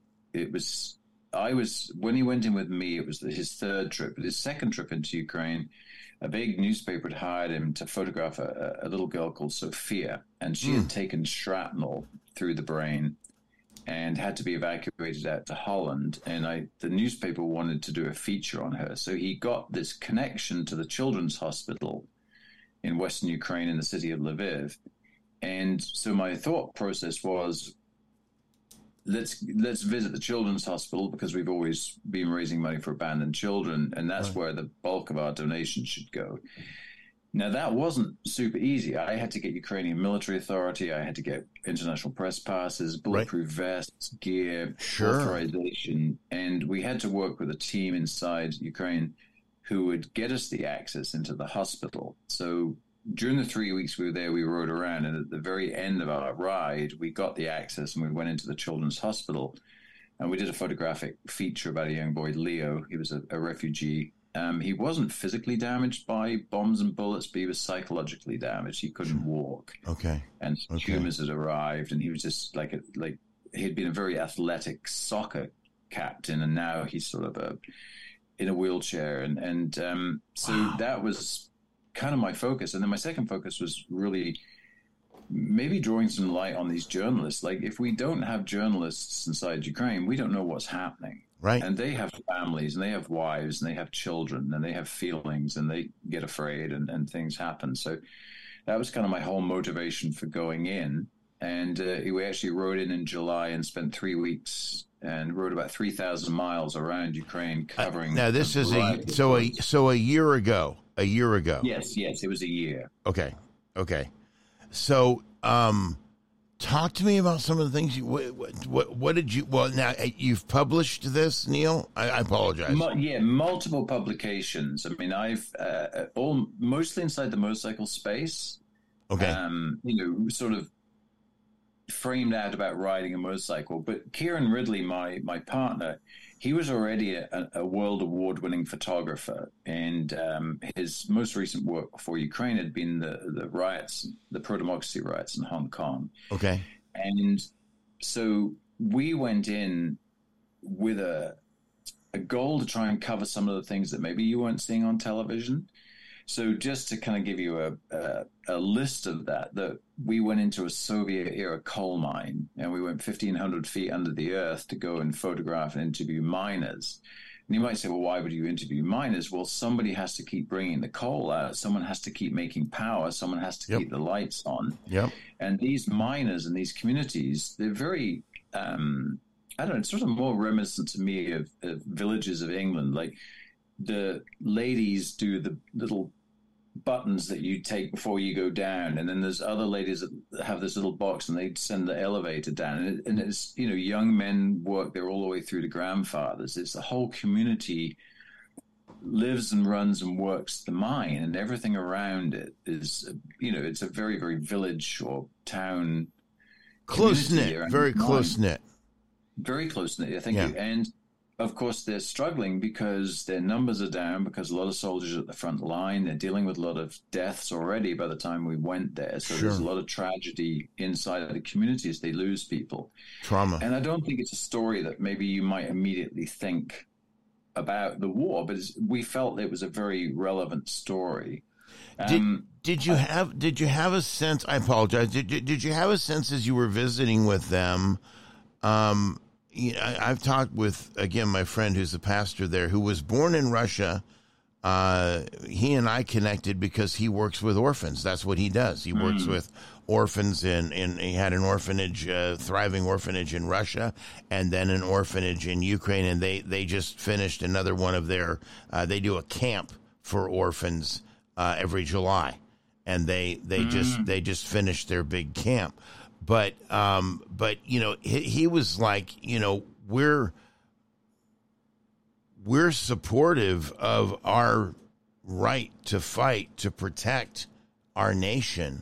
when he went in with me, it was his third trip. But his second trip into Ukraine, a big newspaper had hired him to photograph a little girl called Sophia, and she had taken shrapnel through the brain and had to be evacuated out to Holland. And the newspaper wanted to do a feature on her. So he got this connection to the children's hospital in Western Ukraine in the city of Lviv. And so my thought process was, let's visit the children's hospital, because we've always been raising money for abandoned children, and that's where the bulk of our donations should go. Now, that wasn't super easy. I had to get Ukrainian military authority. I had to get international press passes, bulletproof vests, gear, authorization. And we had to work with a team inside Ukraine who would get us the access into the hospital. So during the 3 weeks we were there, we rode around, and at the very end of our ride, we got the access and we went into the children's hospital, and we did a photographic feature about a young boy, Leo. He was a refugee. He wasn't physically damaged by bombs and bullets, but he was psychologically damaged. He couldn't walk. Okay. And tumors had arrived, and he was just he'd been a very athletic soccer captain, and now he's sort of in a wheelchair. And so that was kind of my focus. And then my second focus was really maybe drawing some light on these journalists. Like, if we don't have journalists inside Ukraine, we don't know what's happening. Right. And they have families, and they have wives, and they have children, and they have feelings, and they get afraid, and things happen. So that was kind of my whole motivation for going in. And we actually rode in July and spent 3 weeks and rode about 3,000 miles around Ukraine, covering. Now, this is a year ago. A year ago. Yes, it was a year. Okay. So, talk to me about some of the things what did you? Well, now you've published this, Neil. I apologize. Multiple publications. I mean, I've mostly inside the motorcycle space. Okay. Sort of framed out about riding a motorcycle. But Kieran Ridley, my partner, he was already a world award-winning photographer, and his most recent work for Ukraine had been the riots, the pro-democracy riots in Hong Kong. Okay. And so we went in with a goal to try and cover some of the things that maybe you weren't seeing on television. So just to kind of give you a list of that we went into a Soviet-era coal mine, and we went 1,500 feet under the earth to go and photograph and interview miners. And you might say, well, why would you interview miners? Well, somebody has to keep bringing the coal out. Someone has to keep making power. Someone has to keep the lights on. Yep. And these miners and these communities, they're very, I don't know, it's sort of more reminiscent to me of villages of England. Like, the ladies do the little buttons that you take before you go down, and then there's other ladies that have this little box, and they send the elevator down, and it's young men work there all the way through to grandfathers. It's the whole community lives and runs and works the mine, and everything around it is it's a very, very village or town, close knit, very close knit, very close knit. Thank you. And of course, they're struggling because their numbers are down, because a lot of soldiers are at the front line. They're dealing with a lot of deaths already by the time we went there. So there's a lot of tragedy inside of the communities. They lose people. Trauma. And I don't think it's a story that maybe you might immediately think about the war, but we felt it was a very relevant story. Did you have a sense? I apologize. Did you have a sense as you were visiting with them? I've talked with, again, my friend who's a pastor there who was born in Russia. He and I connected because he works with orphans. That's what he does. He works with orphans, and he had an orphanage, thriving orphanage in Russia, and then an orphanage in Ukraine. And they just finished another one of their, they do a camp for orphans every July. And they just finished their big camp. But he was like, we're supportive of our right to fight to protect our nation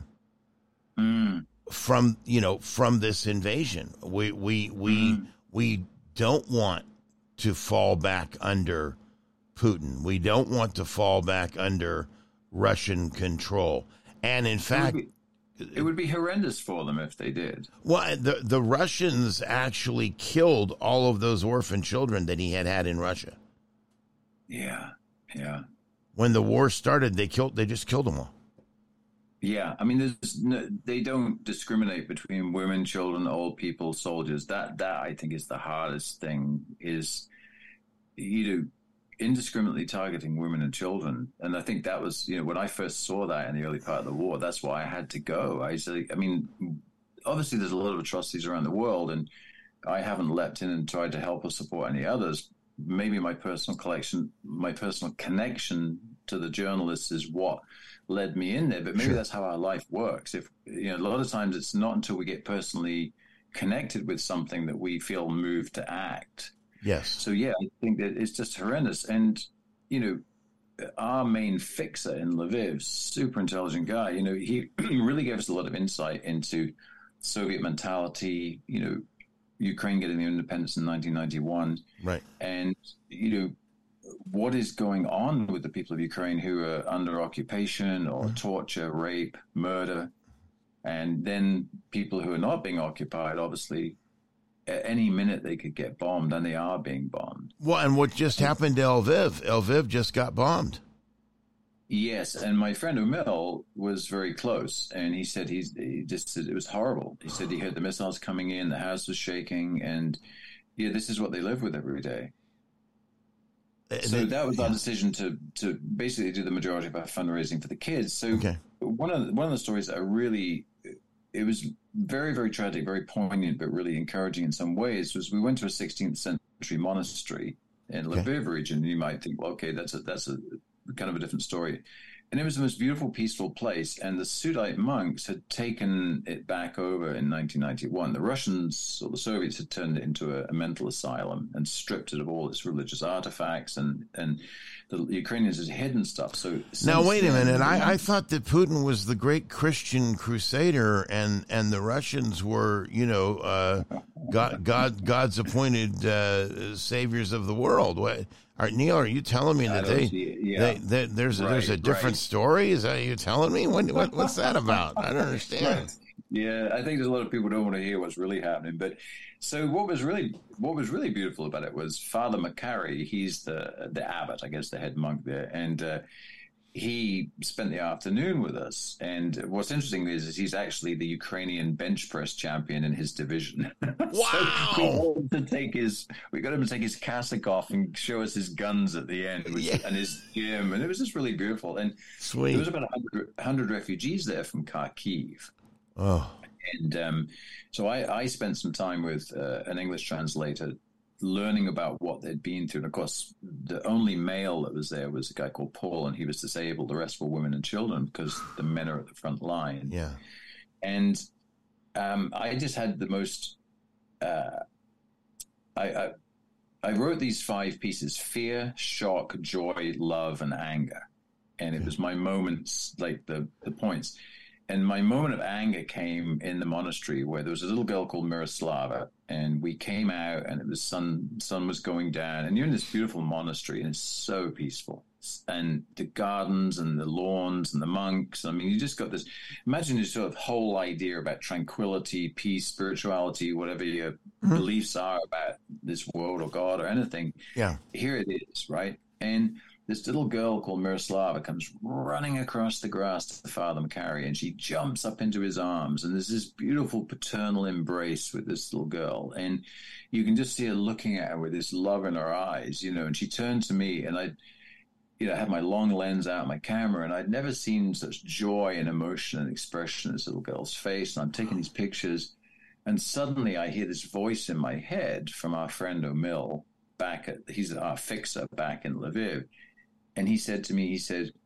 from this invasion. We don't want to fall back under Putin. We don't want to fall back under Russian control. And in fact, it would be horrendous for them if they did. Well, the Russians actually killed all of those orphan children that he had in Russia. Yeah. When the war started, they just killed them all. Yeah, I mean, they don't discriminate between women, children, old people, soldiers. That I think is the hardest thing, is indiscriminately targeting women and children. And I think that was, when I first saw that in the early part of the war, that's why I had to go. I mean, obviously there's a lot of atrocities around the world, and I haven't leapt in and tried to help or support any others. Maybe my personal connection to the journalists is what led me in there, but maybe that's how our life works. If a lot of times it's not until we get personally connected with something that we feel moved to act. Yes. So yeah, I think that it's just horrendous. And our main fixer in Lviv, super intelligent guy, he really gave us a lot of insight into Soviet mentality, Ukraine getting their independence in 1991. Right. And, what is going on with the people of Ukraine who are under occupation or torture, rape, murder, and then people who are not being occupied, obviously, at any minute they could get bombed, and they are being bombed. Well, and what just happened to Lviv? Lviv just got bombed. Yes, and my friend Umil was very close, and he said he just said it was horrible. He said he heard the missiles coming in, the house was shaking, and this is what they live with every day. So that was our decision to basically do the majority of our fundraising for the kids. So one of the stories that it was very, very tragic, very poignant, but really encouraging in some ways, was we went to a 16th century monastery in Lviv region. You might think, well, okay, that's a kind of a different story. And it was the most beautiful, peaceful place. And the Sudite monks had taken it back over in 1991. The Russians or the Soviets had turned it into a mental asylum and stripped it of all its religious artifacts, and the Ukrainians had hidden stuff. So now, wait a minute. I thought that Putin was the great Christian crusader, and the Russians were, God's appointed saviors of the world. What? Neil, are you telling me that there's a different story? Is that you telling me? What's that about? I don't understand. Yeah, I think there's a lot of people who don't want to hear what's really happening. But so what was really beautiful about it was Father Macari. He's the abbot, I guess, the head monk there, and he spent the afternoon with us. And what's interesting is he's actually the Ukrainian bench press champion in his division. Wow! So we got him to take his cassock off and show us his guns at the end, and his gym, and it was just really beautiful. And sweet. There was about 100 refugees there from Kharkiv. Oh. And so I spent some time with an English translator learning about what they'd been through. And of course, the only male that was there was a guy called Paul, and he was disabled. The rest were women and children because the men are at the front line. Yeah. And I just had the most... I wrote these 5 pieces: fear, shock, joy, love, and anger. And it was my moments, like the points. And my moment of anger came in the monastery where there was a little girl called Miroslava, and we came out, and it was sun was going down, and you're in this beautiful monastery, and it's so peaceful, and the gardens and the lawns and the monks. I mean, you just got this. Imagine this sort of whole idea about tranquility, peace, spirituality, whatever your beliefs are about this world or God or anything. Yeah, here it is, right? And this little girl called Miroslava comes running across the grass to Father Macari, and she jumps up into his arms, and there's this beautiful paternal embrace with this little girl, and you can just see her looking at her with this love in her eyes, you know, and she turned to me, and I had my long lens out, my camera, and I'd never seen such joy and emotion and expression in this little girl's face, and I'm taking these pictures, and suddenly I hear this voice in my head from our friend Omil, he's our fixer back in Lviv. And he said to me,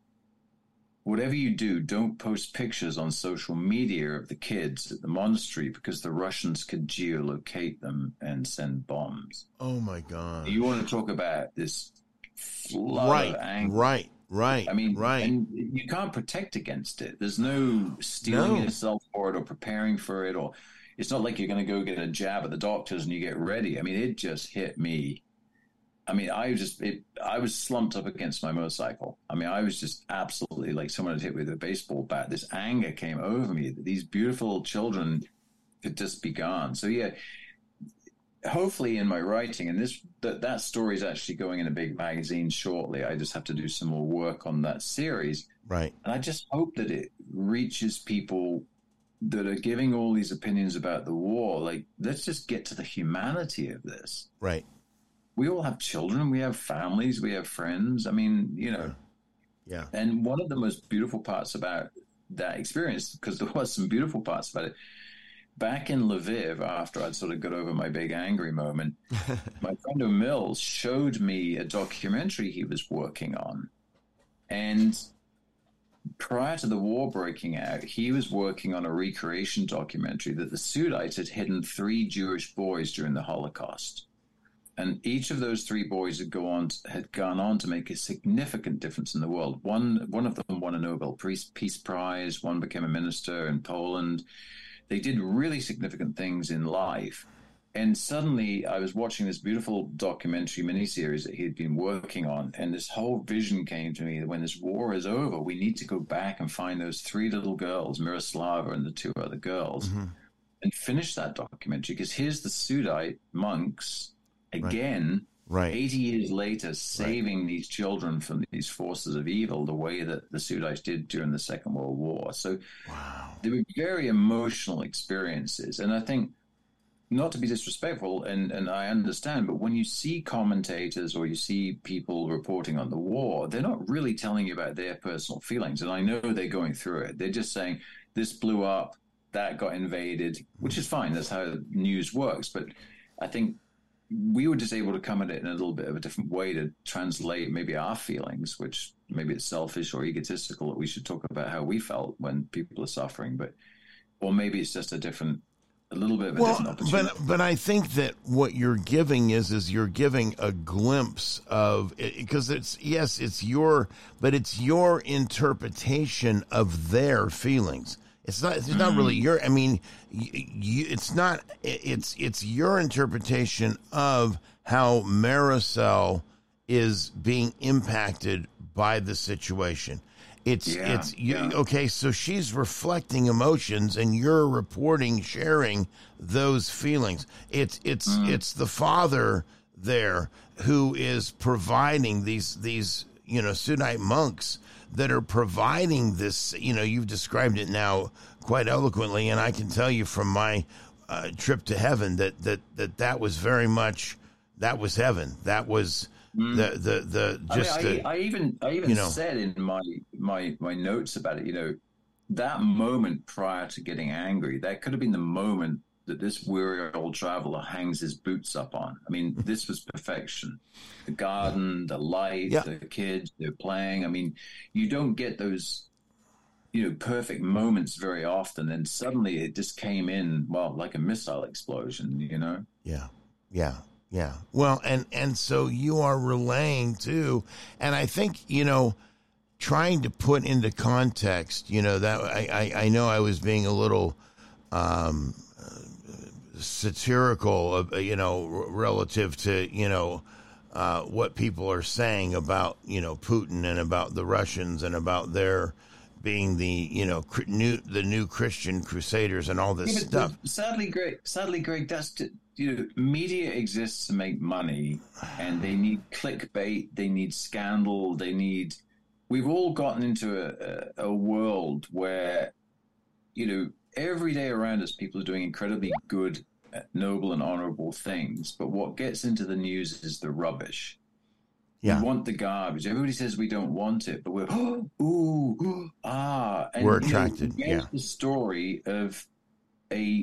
whatever you do, don't post pictures on social media of the kids at the monastery because the Russians could geolocate them and send bombs. Oh, my God. You want to talk about this flood of anger. Right. I mean, and you can't protect against it. There's no steeling yourself for it or preparing for it. Or it's not like you're going to go get a jab at the doctors and you get ready. I mean, it just hit me. I mean, I was slumped up against my motorcycle. I mean, I was just absolutely like someone had hit me with a baseball bat. This anger came over me that these beautiful children could just be gone. So yeah, hopefully in my writing, and that story is actually going in a big magazine shortly. I just have to do some more work on that series. Right. And I just hope that it reaches people that are giving all these opinions about the war. Like, let's just get to the humanity of this. Right. We all have children, we have families, we have friends. I mean, you know. Yeah. And one of the most beautiful parts about that experience, because there was some beautiful parts about it, back in Lviv, after I'd sort of got over my big angry moment, my friend Omil showed me a documentary he was working on. And prior to the war breaking out, he was working on a recreation documentary that the Sudites had hidden 3 Jewish boys during the Holocaust. And each of those 3 boys had gone on to make a significant difference in the world. One of them won a Nobel Peace Prize. One became a minister in Poland. They did really significant things in life. And suddenly I was watching this beautiful documentary miniseries that he had been working on. And this whole vision came to me that when this war is over, we need to go back and find those 3 little girls, Miroslava and the 2 other girls, and finish that documentary. Because here's the Sudite monks again, 80 years later, saving these children from these forces of evil the way that the Sudites did during the Second World War. So they were very emotional experiences. And I think, not to be disrespectful, and I understand, but when you see commentators or you see people reporting on the war, they're not really telling you about their personal feelings. And I know they're going through it. They're just saying, this blew up, that got invaded, which is fine. That's how news works. But I think we were just able to come at it in a little bit of a different way to translate maybe our feelings, which maybe it's selfish or egotistical that we should talk about how we felt when people are suffering, or maybe it's just a little bit of a different opportunity. But I think that what you're giving is you're giving a glimpse of it, because it's your interpretation of their feelings. It's not really your, I mean, it's your interpretation of how Marisol is being impacted by the situation. Okay, so she's reflecting emotions and you're sharing those feelings. It's the father there who is providing these Sudite monks that are providing this. You've described it now quite eloquently, and I can tell you from my trip to heaven that was very much, that was heaven. That was I even said in my notes about it, that moment prior to getting angry, that could have been the moment that this weary old traveler hangs his boots up on. I mean, this was perfection. The garden, the light, the kids, they're playing. I mean, you don't get those, perfect moments very often. And suddenly it just came in, like a missile explosion, Yeah. Well, and so you are relaying too. And I think, trying to put into context, you know, that I know I was being a little satirical, you know, relative to, you know, what people are saying about, you know, Putin and about the Russians and about their being the, you know, the new Christian crusaders and all this stuff. Sadly, Greg, that's, you know, media exists to make money, and they need clickbait, they need scandal, we've all gotten into a world where, you know, every day around us, people are doing incredibly good, noble, and honorable things. But what gets into the news is the rubbish. Yeah. We want the garbage. Everybody says we don't want it, but we're, And, we're attracted. Here's the story of a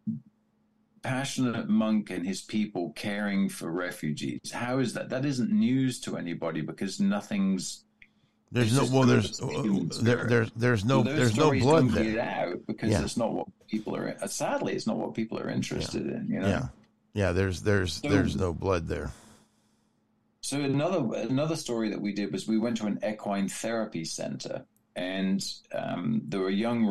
passionate monk and his people caring for refugees. How is that? That isn't news to anybody because nothing's. There's no blood there. There's no blood there. Out because it's not what people are. Sadly, it's not what people are interested in. You know. Yeah. There's no blood there. So another story that we did was we went to an equine therapy center, and there were young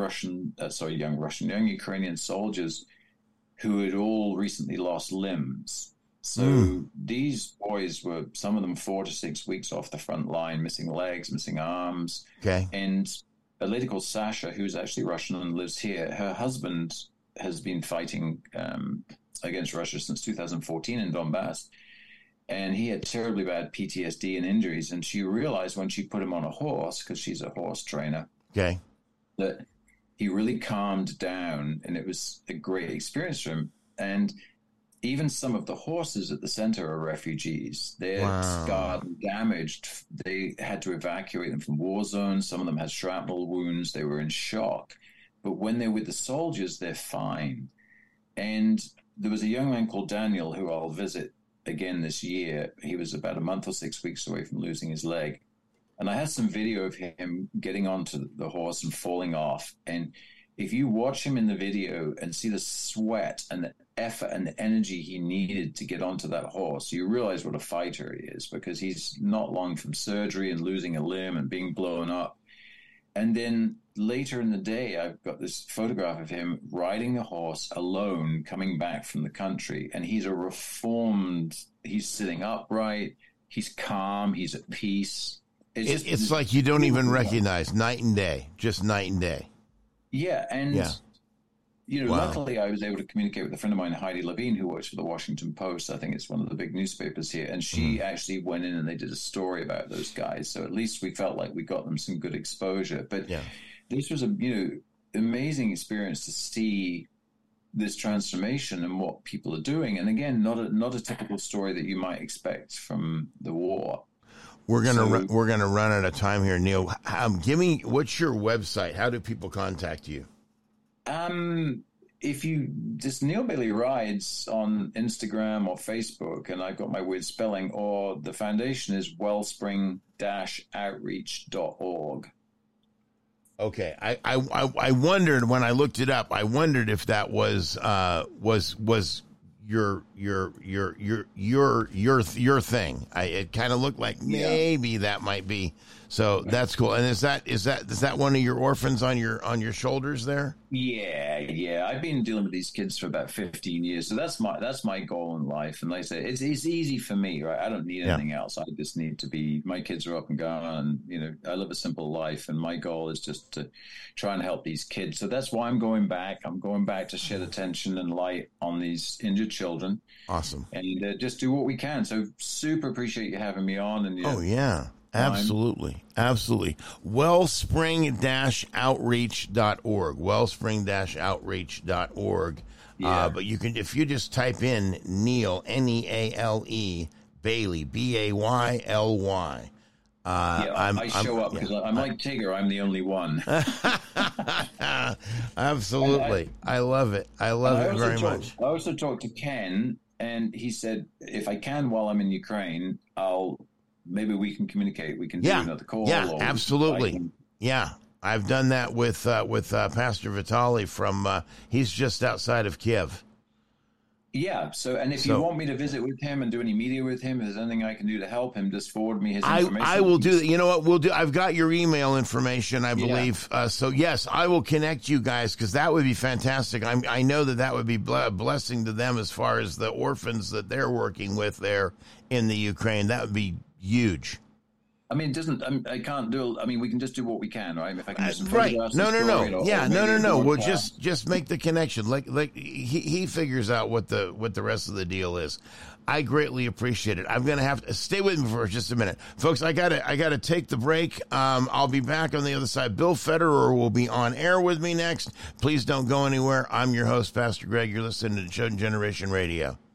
Ukrainian soldiers who had all recently lost limbs. So these boys were, some of them 4 to 6 weeks off the front line, missing legs, missing arms. Okay. And a lady called Sasha, who's actually Russian and lives here, her husband has been fighting against Russia since 2014 in Donbass. And he had terribly bad PTSD and injuries. And she realized when she put him on a horse, because she's a horse trainer, that he really calmed down, and it was a great experience for him. And even some of the horses at the center are refugees. They're scarred and damaged. They had to evacuate them from war zones. Some of them had shrapnel wounds. They were in shock. But when they're with the soldiers, they're fine. And there was a young man called Daniel who I'll visit again this year. He was about a month or 6 weeks away from losing his leg. And I had some video of him getting onto the horse and falling off. And if you watch him in the video and see the sweat and the effort and the energy he needed to get onto that horse, you realize what a fighter he is, because he's not long from surgery and losing a limb and being blown up. And then later in the day, I've got this photograph of him riding the horse alone, coming back from the country. And he's a reformed, he's sitting upright, he's calm, he's at peace. It's like you don't even recognize, night and day, just night and day. Yeah, and, you know, luckily I was able to communicate with a friend of mine, Heidi Levine, who works for the Washington Post. I think it's one of the big newspapers here. And she actually went in and they did a story about those guys. So at least we felt like we got them some good exposure. But this was amazing experience to see this transformation and what people are doing. And again, not a typical story that you might expect from the war. We're gonna run out of time here, Neil. Give me, what's your website? How do people contact you? If you just Neil Bailey Rides on Instagram or Facebook, and I've got my weird spelling, or the foundation is wellspring-outreach.org. Okay, I wondered when I looked it up. I wondered if that was your thing. It kind of looked like maybe that might be. So that's cool. And is that one of your orphans on your shoulders there? Yeah. I've been dealing with these kids for about 15 years. So that's my goal in life. And like I say, it's easy for me, right? I don't need anything else. I just need to be, my kids are up and gone, and, I live a simple life, and my goal is just to try and help these kids. So that's why I'm going back. I'm going back to shed attention and light on these injured children. Awesome. And just do what we can. So super appreciate you having me on. And Absolutely. Wellspring-outreach.org. Wellspring-outreach.org. But you can, if you just type in Neil, Neale, Bailey, Bayly. I show up because I'm like Tigger. I'm the only one. Absolutely. I love it. I love it very much. I also talked to Ken, and he said, if I can, while I'm in Ukraine, maybe we can communicate. We can do another call. Yeah, absolutely. I've done that with Pastor Vitali from. He's just outside of Kiev. Yeah. So, and if you want me to visit with him and do any media with him, if there's anything I can do to help him, just forward me his information. I will do that. You know what we'll do? I've got your email information, I believe. So yes, I will connect you guys because that would be fantastic. I know that would be a blessing to them as far as the orphans that they're working with there in the Ukraine. That would be huge. I mean, it doesn't. I can't do. I mean, we can just do what we can, right? If I can do some right? No. Yeah, no. We'll podcast. just make the connection. Like he figures out what the rest of the deal is. I greatly appreciate it. I'm gonna have to stay with me for just a minute, folks. I gotta take the break. I'll be back on the other side. Bill Federer will be on air with me next. Please don't go anywhere. I'm your host, Pastor Greg. You're listening to Chosen Generation Radio.